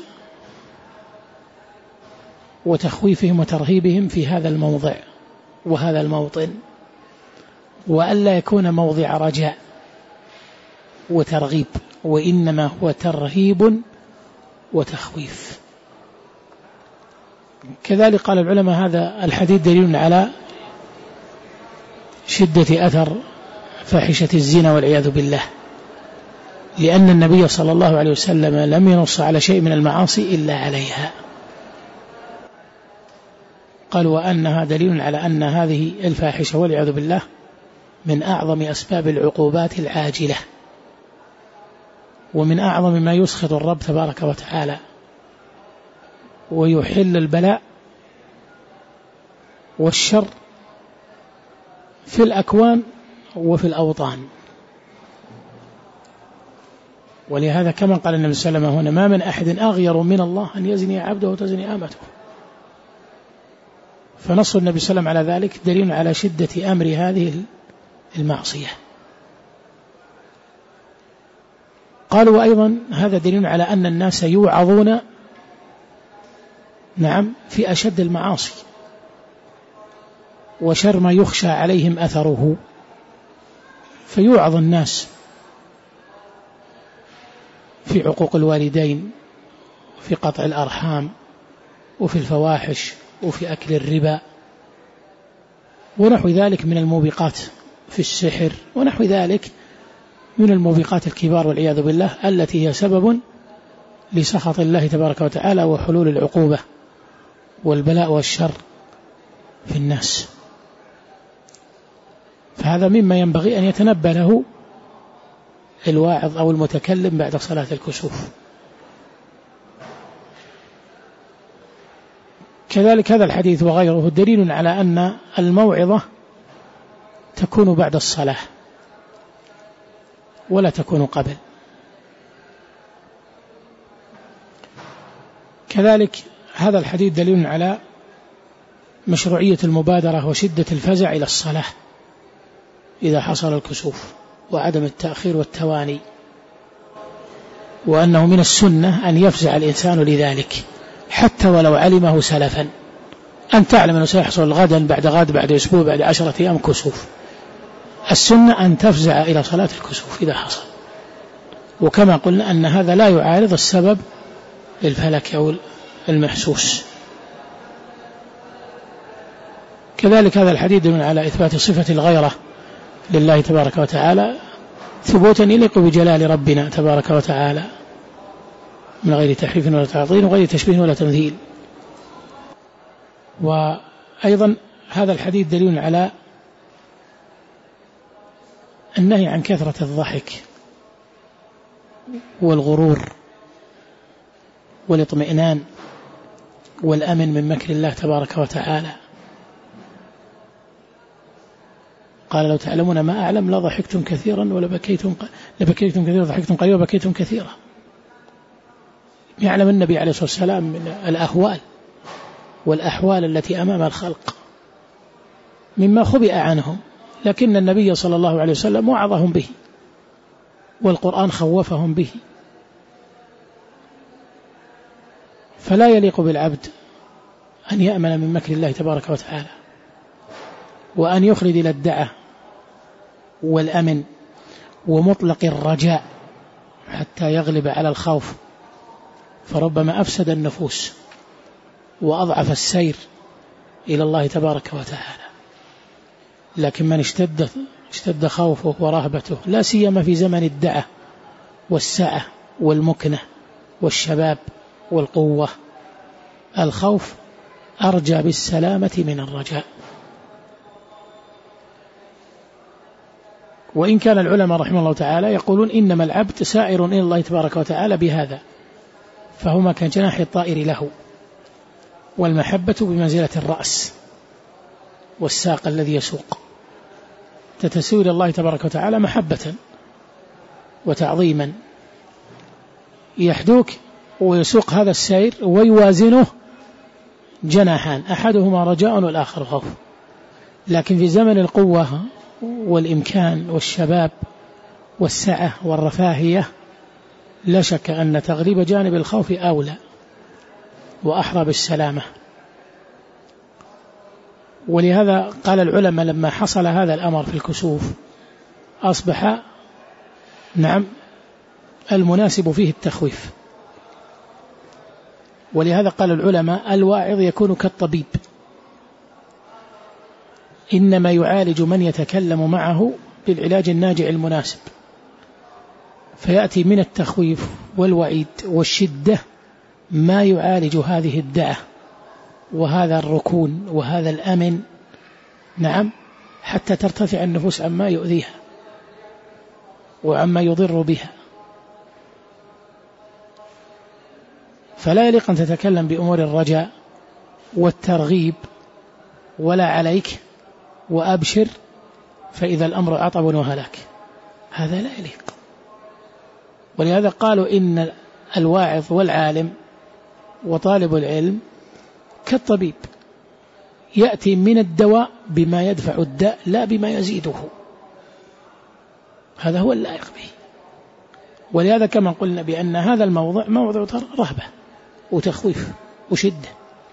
وتخويفهم وترهيبهم في هذا الموضع وهذا الموطن، وألا يكون موضع رجاء وترغيب، وإنما هو ترهيب وتخويف. كذلك قال العلماء هذا الحديث دليل على شدة أثر فاحشة الزنا والعياذ بالله، لأن النبي صلى الله عليه وسلم لم ينص على شيء من المعاصي إلا عليها. قال وأنها دليل على أن هذه الفاحشة والعياذ بالله من أعظم أسباب العقوبات العاجلة، ومن أعظم ما يسخط الرب تبارك وتعالى ويحل البلاء والشر في الأكوان وفي الأوطان. ولهذا كما قال النبي صلى الله عليه وسلم هنا: ما من أحد أغير من الله أن يزني عبده وتزني آمته. فنص النبي صلى الله عليه وسلم على ذلك دليل على شدة أمر هذه المعصية. قالوا أيضا هذا دليل على أن الناس يوعظون نعم في أشد المعاصي وشر ما يخشى عليهم أثره، فيوعظ الناس في عقوق الوالدين، في قطع الأرحام، وفي الفواحش، وفي أكل الربا، ونحو ذلك من الموبقات، في السحر، ونحو ذلك من الموبقات الكبار والعياذ بالله التي هي سبب لسخط الله تبارك وتعالى وحلول العقوبة والبلاء والشر في الناس. فهذا مما ينبغي أن يتنبه له الواعظ أو المتكلم بعد صلاة الكسوف. كذلك هذا الحديث وغيره دليل على أن الموعظة تكون بعد الصلاة ولا تكون قبل. كذلك هذا الحديث دليل على مشروعية المبادرة وشدة الفزع إلى الصلاة إذا حصل الكسوف، وعدم التأخير والتواني، وأنه من السنة أن يفزع الإنسان لذلك حتى ولو علمه سلفا. أن تعلم أنه سيحصل غدا بعد غد بعد أسبوع بعد عشرة أيام كسوف، السنة أن تفزع إلى صلاة الكسوف إذا حصل. وكما قلنا أن هذا لا يعارض السبب الفلكي أو المحسوس. كذلك هذا الحديث من على إثبات صفة الغيرة لله تبارك وتعالى ثبوتا يليق بجلال ربنا تبارك وتعالى من غير تحريف ولا تعطيل وغير تشبيه ولا تمثيل. وأيضا هذا الحديث دليل على النهي عن كثرة الضحك والغرور والاطمئنان والأمن من مكر الله تبارك وتعالى. قال: لو تعلمون ما أعلم لضحكتم كثيرا ولبكيتم لبكيتم كثيرا وضحكتم قليلا وبكيتم كثيرا. يعلم النبي عليه الصلاة والسلام من الأهوال والأحوال التي أمام الخلق مما خبئ عنهم، لكن النبي صلى الله عليه وسلم وعظهم به، والقرآن خوفهم به. فلا يليق بالعبد أن يأمن من مكر الله تبارك وتعالى، وأن يخلد إلى الدعة والأمن ومطلق الرجاء حتى يغلب على الخوف، فربما أفسد النفوس وأضعف السير إلى الله تبارك وتعالى. لكن من اشتد, اشتد خوفه ورهبته، لا سيما في زمن الدعة والسعة والمكنة والشباب والقوة، الخوف أرجى بالسلامة من الرجاء. وإن كان العلماء رحمه الله تعالى يقولون إنما العبد سائر إلى الله تبارك وتعالى بهذا، فهما كجناح الطائر له، والمحبة بمنزلة الرأس والساق الذي يسوق، تتسوي إلى الله تبارك وتعالى محبة وتعظيما، يحدوك ويسوق هذا السير ويوازنه جناحان، أحدهما رجاء والآخر خوف. لكن في زمن القوة والإمكان والشباب والسعة والرفاهية لا شك أن تغليب جانب الخوف أولى وأحرى بالسلامة. ولهذا قال العلماء لما حصل هذا الأمر في الكسوف أصبح نعم المناسب فيه التخويف. ولهذا قال العلماء الواعظ يكون كالطبيب، إنما يعالج من يتكلم معه بالعلاج الناجع المناسب، فيأتي من التخويف والوعيد والشدة ما يعالج هذه الدعة وهذا الركون وهذا الأمن نعم حتى ترتفع النفوس عما يؤذيها وعما يضر بها. فلا يليق أن تتكلم بأمور الرجاء والترغيب ولا عليك وأبشر فإذا الأمر عطب وهلاك، هذا لا يليق. ولهذا قالوا إن الواعظ والعالم وطالب العلم كالطبيب، يأتي من الدواء بما يدفع الداء لا بما يزيده، هذا هو اللائق به. ولهذا كما قلنا بأن هذا الموضع موضع رهبة وتخويف وشدة.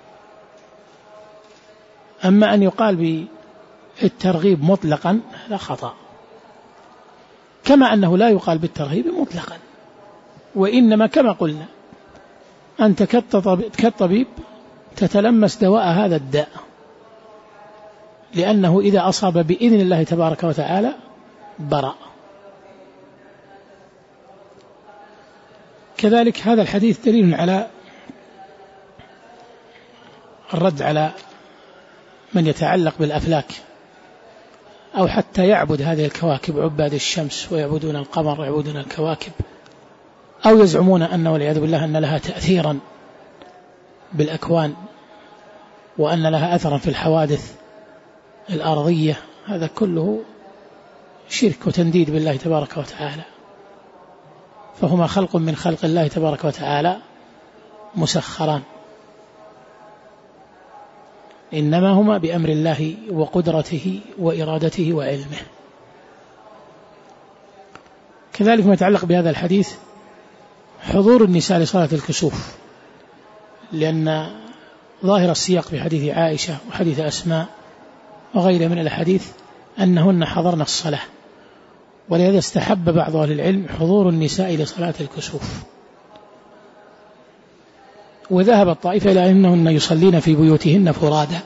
أما أن يقال بالترغيب مطلقا هذا خطأ، كما أنه لا يقال بالترهيب مطلقا، وإنما كما قلنا أنت كالطبيب تتلمس دواء هذا الداء، لأنه إذا أصاب بإذن الله تبارك وتعالى برأ. كذلك هذا الحديث دليل على الرد على من يتعلق بالأفلاك أو حتى يعبد هذه الكواكب، عباد الشمس ويعبدون القمر ويعبدون الكواكب، أو يزعمون أنه والعياذ بالله أن لها تأثيرا بالأكوان وأن لها أثرا في الحوادث الأرضية. هذا كله شرك وتنديد بالله تبارك وتعالى، فهما خلق من خلق الله تبارك وتعالى مسخران، إنما هما بأمر الله وقدرته وإرادته وعلمه. كذلك ما يتعلق بهذا الحديث حضور النساء لصلاة الكسوف، لأن ظاهر السياق في حديث عائشة وحديث أسماء وغيرها من الحديث أنهن حضرن الصلاة، ولهذا استحب بعض أهل العلم حضور النساء لصلاة الكسوف، وذهب الطائفة إلى أنهن يصلين في بيوتهن فرادا.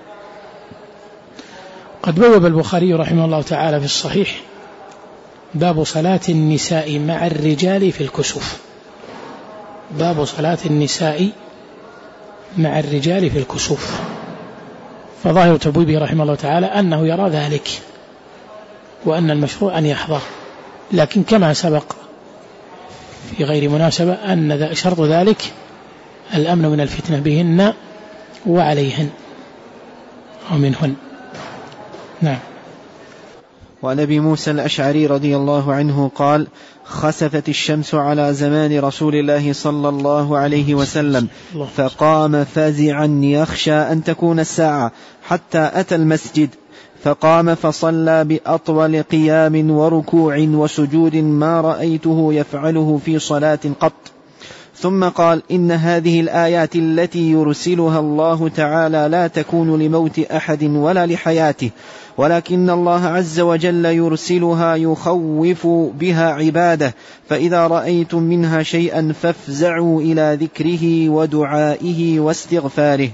قد بوب البخاري رحمه الله تعالى في الصحيح باب صلاة النساء مع الرجال في الكسوف، باب صلاة النساء مع الرجال في الكسوف. فظاهر تبويبه رحمه الله تعالى أنه يرى ذلك وأن المشروع أن يحضر، لكن كما سبق في غير مناسبة أن شرط ذلك الأمن من الفتنة بهن وعليهن ومنهن. نعم. وعن أبي موسى الأشعري رضي الله عنه قال: خسفت الشمس على زمان رسول الله صلى الله عليه وسلم، فقام فازعا يخشى أن تكون الساعة، حتى أتى المسجد فقام فصلى بأطول قيام وركوع وسجود ما رأيته يفعله في صلاة قط، ثم قال: إن هذه الآيات التي يرسلها الله تعالى لا تكون لموت أحد ولا لحياته، ولكن الله عز وجل يرسلها يخوف بها عباده، فإذا رأيتم منها شيئا فافزعوا إلى ذكره ودعائه واستغفاره.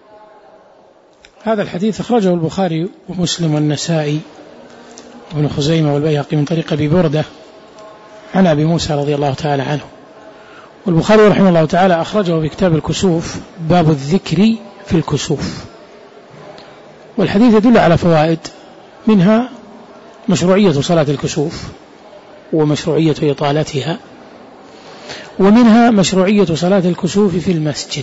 هذا الحديث أخرجه البخاري ومسلم والنسائي وابن خزيمة والبيهقي من طريق أبي بردة عن أبي موسى رضي الله تعالى عنه. والبخاري رحمه الله تعالى أخرجه في كتاب الكسوف باب الذكر في الكسوف. والحديث يدل على فوائد، منها مشروعية صلاة الكسوف ومشروعية إطالتها، ومنها مشروعية صلاة الكسوف في المسجد،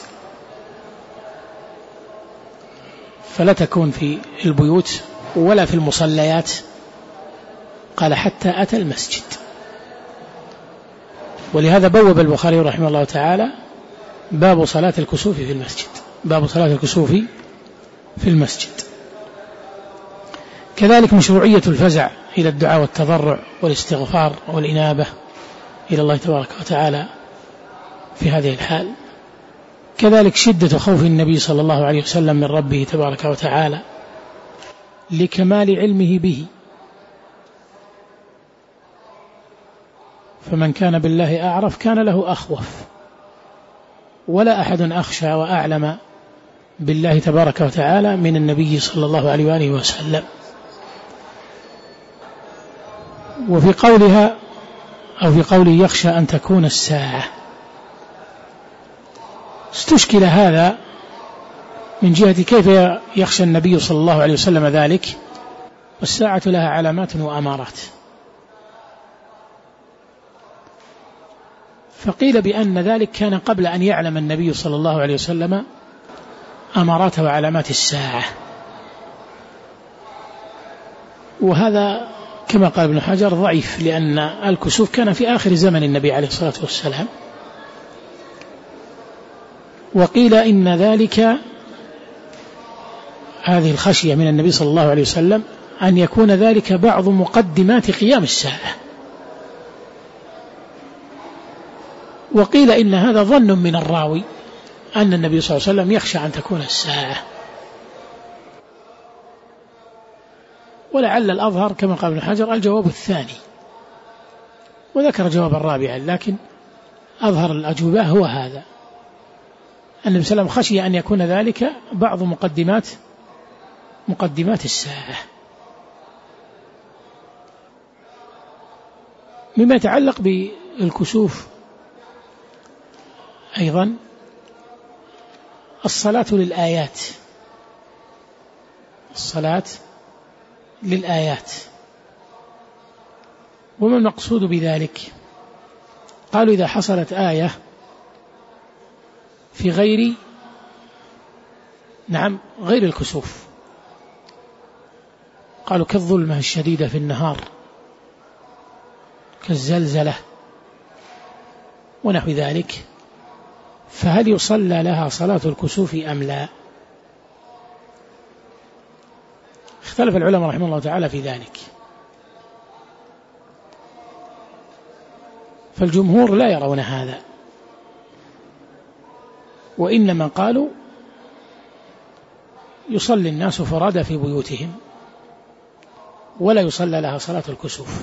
فلا تكون في البيوت ولا في المصليات، قال حتى أتى المسجد. ولهذا بوب البخاري رحمه الله تعالى باب صلاة الكسوف في المسجد، باب صلاة الكسوف في المسجد. كذلك مشروعية الفزع إلى الدعاء والتضرع والاستغفار والإنابة إلى الله تبارك وتعالى في هذه الحال. كذلك شدة خوف النبي صلى الله عليه وسلم من ربه تبارك وتعالى لكمال علمه به، فمن كان بالله أعرف كان له أخوف، ولا أحد أخشى وأعلم بالله تبارك وتعالى من النبي صلى الله عليه وآله وسلم. وفي قولها أو في قوله يخشى أن تكون الساعة، استشكل هذا من جهة كيف يخشى النبي صلى الله عليه وسلم ذلك، والساعة لها علامات وأمارات. فقيل بأن ذلك كان قبل أن يعلم النبي صلى الله عليه وسلم أمارات وعلامات الساعة، وهذا كما قال ابن حجر ضعيف، لأن الكسوف كان في آخر زمن النبي عليه الصلاة والسلام. وقيل إن ذلك هذه الخشية من النبي صلى الله عليه وسلم أن يكون ذلك بعض مقدمات قيام الساعة. وقيل إن هذا ظن من الراوي أن النبي صلى الله عليه وسلم يخشى أن تكون الساعة، ولعل الأظهر كما قال ابن حجر الجواب الثاني، وذكر جوابا رابعا، لكن أظهر الأجوبة هو هذا، النبي صلى الله عليه وسلم خشي أن يكون ذلك بعض مقدمات مقدمات الساعة. مما يتعلق بالكسوف أيضا الصلاة للآيات، الصلاة للآيات. وما المقصود بذلك؟ قالوا إذا حصلت آية في غير نعم غير الكسوف، قالوا كالظلمة الشديدة في النهار، كالزلزلة ونحو ذلك، فهل يصلى لها صلاة الكسوف أم لا؟ اختلف العلماء رحمه الله تعالى في ذلك، فالجمهور لا يرون هذا، وإنما قالوا يصلي الناس فرادى في بيوتهم ولا يصلى لها صلاة الكسوف.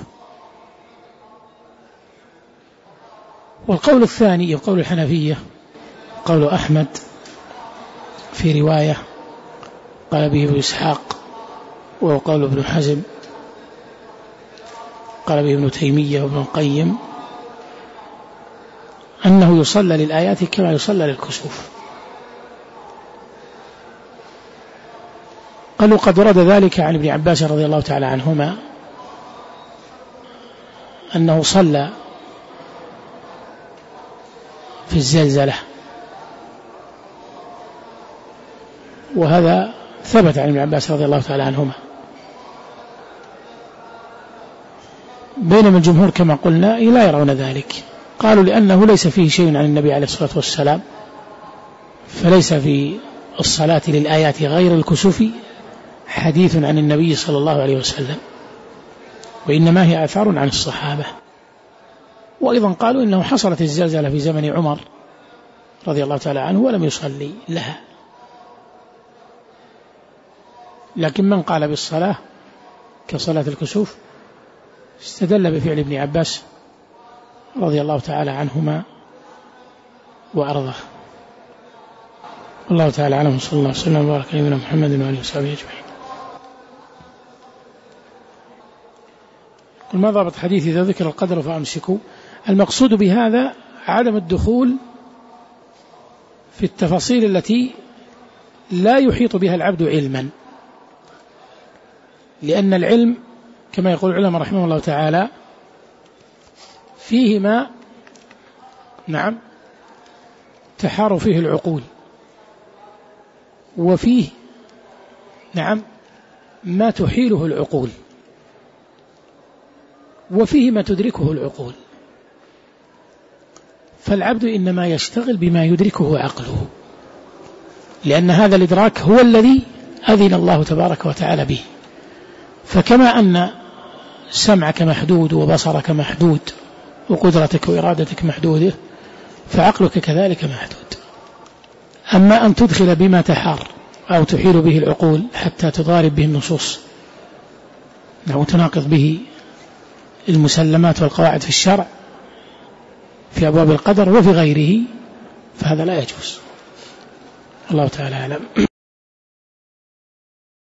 والقول الثاني قول الحنفية، قول أحمد في رواية قال به ابن إسحاق، وهو قول ابن حزم قال به ابن تيمية وابن القيم، أنه يصلى للآيات كما يصلى للكسوف. قالوا قد ورد ذلك عن ابن عباس رضي الله تعالى عنهما أنه صلى في الزلزلة، وهذا ثبت عن ابن عباس رضي الله تعالى عنهما، بينما الجمهور كما قلنا لا يرون ذلك، قالوا لأنه ليس فيه شيء عن النبي عليه الصلاة والسلام، فليس في الصلاة للآيات غير الكسوف حديث عن النبي صلى الله عليه وسلم، وإنما هي آثار عن الصحابة. وأيضا قالوا إنه حصلت الزلزلة في زمن عمر رضي الله تعالى عنه ولم يصلي لها، لكن من قال بالصلاة كصلاة الكسوف استدل بفعل ابن عباس رضي الله تعالى عنهما وأرضاه. الله تعالى أعلم، صلى الله عليه وسلم وبارك على نبينا محمد وآله وصحبه أجمعين. قل ما ضابط حديث إذا ذكر القدر فأمسكوا؟ المقصود بهذا عدم الدخول في التفاصيل التي لا يحيط بها العبد علما، لأن العلم كما يقول العلماء رحمه الله تعالى فيه ما نعم تحار فيه العقول، وفيه نعم ما تحيله العقول، وفيه ما تدركه العقول، فالعبد إنما يشتغل بما يدركه عقله. لأن هذا الإدراك هو الذي أذن الله تبارك وتعالى به. فكما أن سمعك محدود وبصرك محدود وقدرتك وإرادتك محدودة، فعقلك كذلك محدود. أما أن تدخل بما تحار أو تحيل به العقول حتى تضارب به النصوص أو تناقض به المسلمات والقواعد في الشرع في أبواب القدر وفي غيره، فهذا لا يجوز. الله تعالى أعلم.